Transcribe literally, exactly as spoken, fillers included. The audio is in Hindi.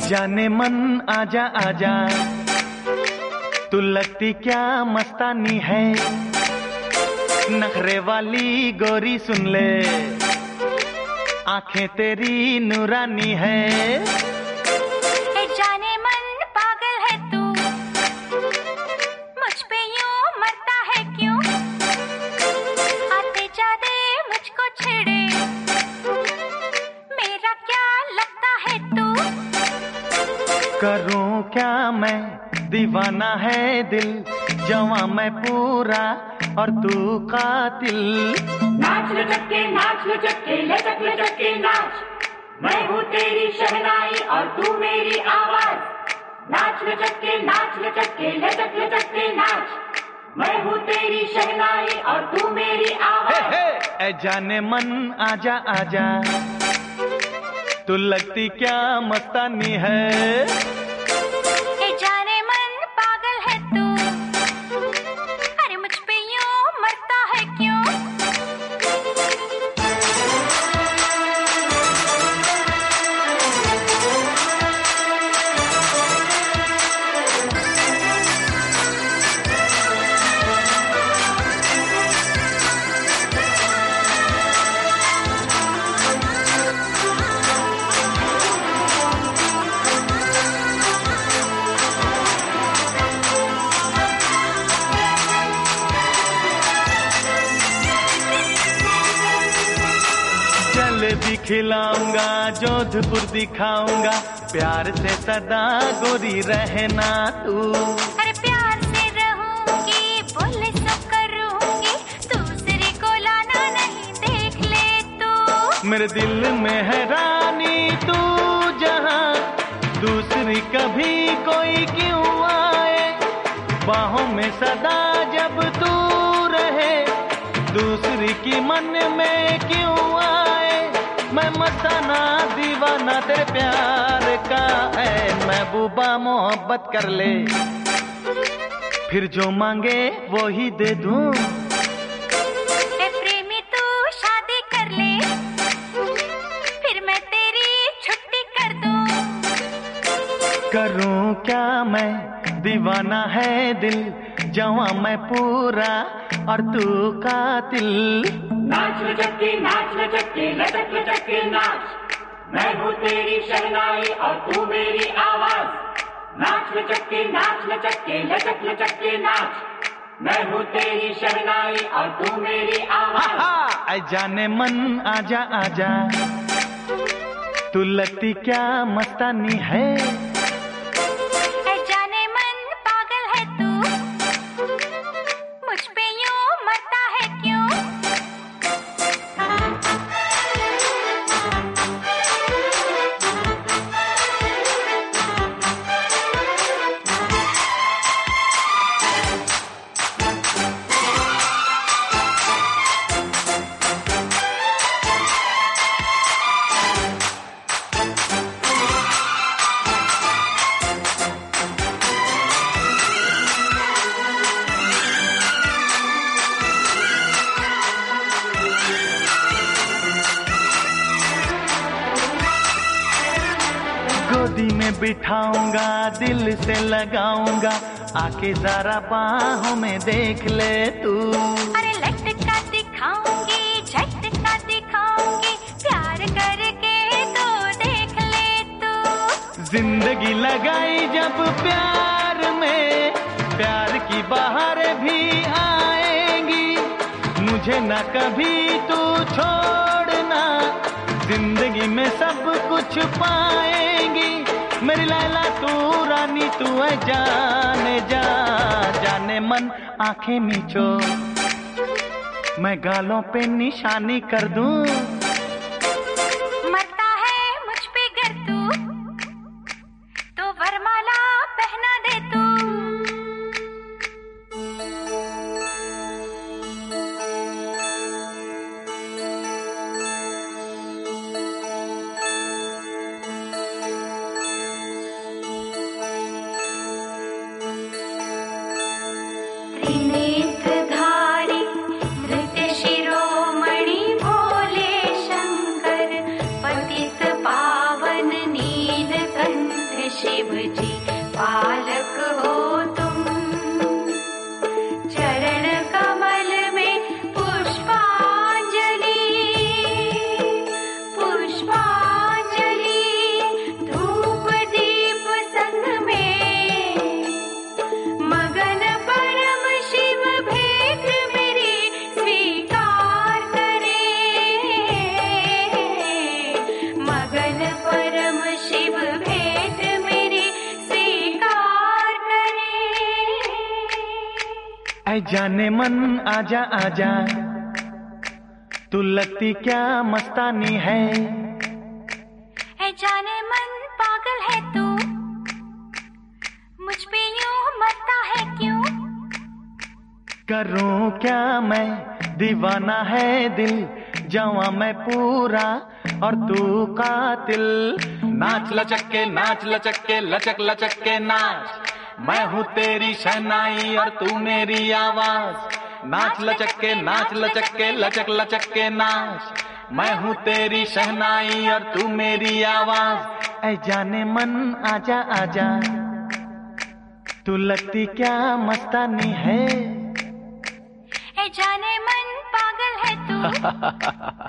जाने मन आजा आजा, तू लगती क्या मस्तानी है, नखरे वाली गोरी सुन ले, आंखें तेरी नूरानी है। ए जाने मन पागल है तू, मुझ पे यूं मरता है क्यों, आते जाते मुझको छेड़े, मेरा क्या लगता है तू। करूं क्या मैं, दीवाना है दिल, जवां मैं पूरा और तू कातिल। नाच लचक के नाच लचक के लचक लचक के नाच, मैं हूँ तेरी शहनाई और तू मेरी आवाज। नाच लचक के नाच लचक के लचक लचक के नाच, मैं हूँ तेरी शहनाई और तू मेरी आवाज। हे हे ए जाने मन आजा आजा, तू लगती क्या मस्तानी है। जलेबी खिलाऊंगा, जोधपुर दिखाऊंगा, प्यार से सदा गोरी रहना तू। अरे प्यार से रहूंगी, बोले सब करूंगी, दूसरी को लाना नहीं, देख ले तू। मेरे दिल में है रानी तू जहां, दूसरी कभी कोई क्यों आए, बाहों में सदा जब तू रहे, दूसरी की मन में क्यों आए। मैं मस्ताना दीवाना तेरे प्यार का है, महबूबा मोहब्बत कर ले, फिर जो मांगे वो ही दे दूं। ए प्रेमी तू शादी कर ले, फिर मैं तेरी छुट्टी कर दूं। करूं क्या मैं, दीवाना है दिल, जवां मैं पूरा और तू कातिल। नाच लचक के नाच लचक के लचक लचक के नाच, मैं हूँ तेरी शहनाई और तू मेरी आवाज। नाच लचक के नाच लचक के लचक लचक के नाच, मैं हूँ तेरी शहनाई और तू मेरी आवाज। ऐ जाने मन आजा आजा, तू लगती क्या मस्तानी है। गोदी में बिठाऊंगा, दिल से लगाऊंगा, आके जरा बाहों में देख ले तू। अरे लटका दिखाऊंगी, झटका दिखाऊंगी, प्यार करके तो देख ले तू। जिंदगी लगाई जब प्यार में, प्यार की बहार भी आएंगी, मुझे न कभी तू छोड़ना, जिंदगी में सब कुछ पाएंगी। मेरी लैला तू रानी तू है, जाने जा जाने मन आंखें मीचो, मैं गालों पे निशानी कर दूं। मरता है मुझ पे गर तू, तो वरमाला पहना दे तू। त्रिनेत्रधारी नृत्य शिरोमणि भोले, ऐ जाने मन आजा आजा, तू लगती क्या मस्तानी है। ऐ जाने मन पागल है तू, मुझ पे यूं मरता है क्यों। करूं क्या मैं, दीवाना है दिल, जावा मैं पूरा और तू कातिल। नाच लचक के नाच लचक के लचक लचक के नाच, मैं हूँ तेरी शहनाई और तू मेरी आवाज। नाच लचक के नाच लचक के लचक लचक के नाच, मैं हूँ तेरी शहनाई और तू मेरी आवाज। ऐ जाने मन आजा आजा, तू लगती क्या मस्तानी है। ऐ जाने मन पागल है तू।